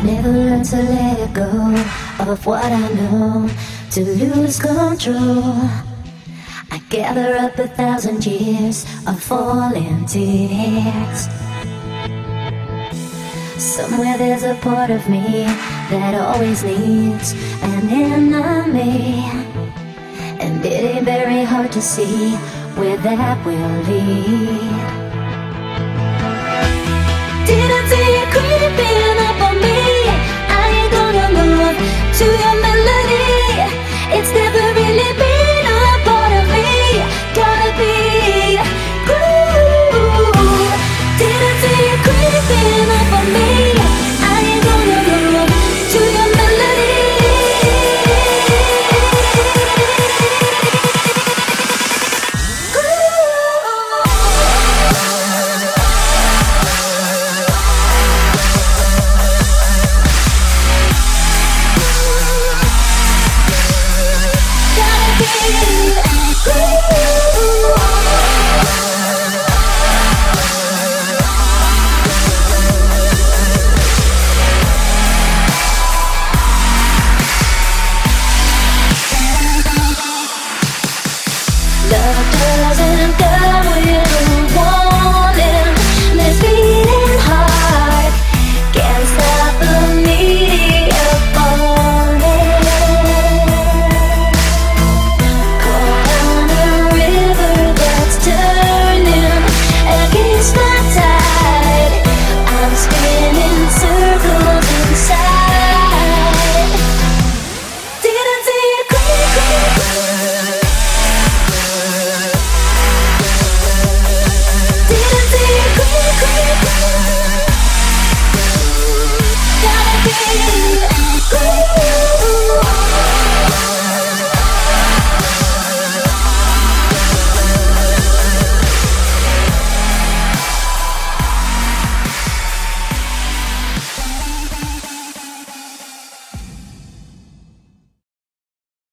never learned to let go of what I know, to lose control. I gather up 1,000 years of falling tears. Somewhere there's a part of me that always needs an enemy, and it ain't very hard to see where that will lead.